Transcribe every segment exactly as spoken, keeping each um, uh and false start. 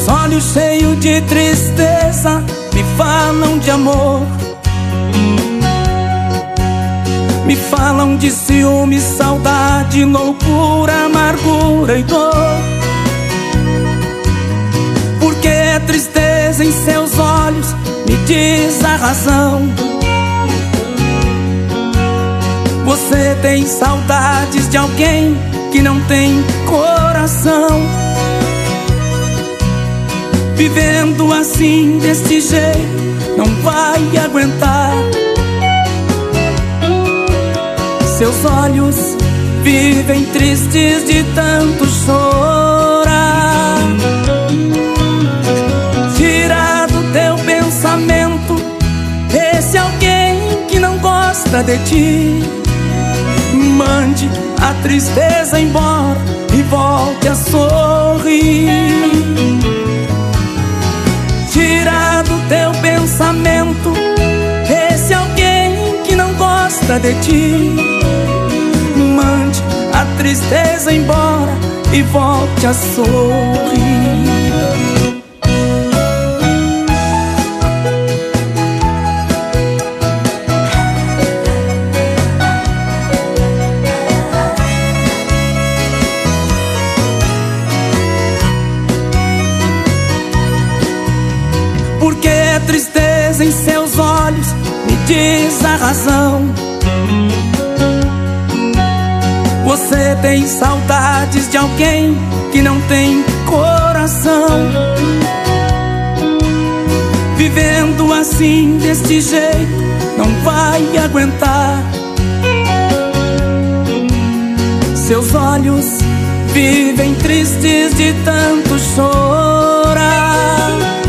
Seus olhos cheios de tristeza me falam de amor, me falam de ciúme, saudade, loucura, amargura e dor. Porque a tristeza em seus olhos me diz a razão. Você tem saudades de alguém que não tem coração. Vivendo assim, deste jeito, não vai aguentar. Seus olhos vivem tristes de tanto chorar. Tira do teu pensamento esse alguém que não gosta de ti. Mande a tristeza embora e volte a sorrir. Tira do teu pensamento esse alguém que não gosta de ti. Mande a tristeza embora e volte a sorrir. Porque a tristeza em seus olhos me diz a razão. Você tem saudades de alguém que não tem coração. Vivendo assim, deste jeito, não vai aguentar. Seus olhos vivem tristes de tanto chorar.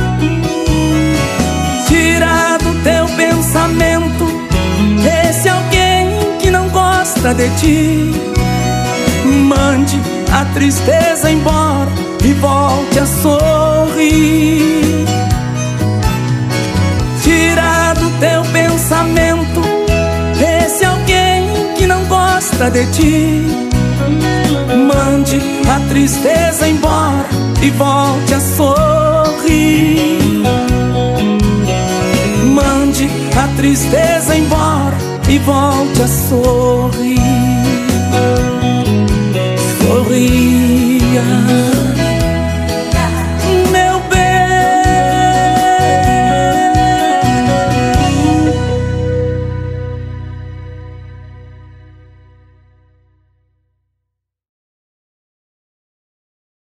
Tira do teu pensamento esse alguém que não gosta de ti. Mande a tristeza embora e volte a sorrir. Tira do teu pensamento esse alguém que não gosta de ti. Mande a tristeza embora e volte a sorrir. Mande a tristeza embora e volte a sorrir.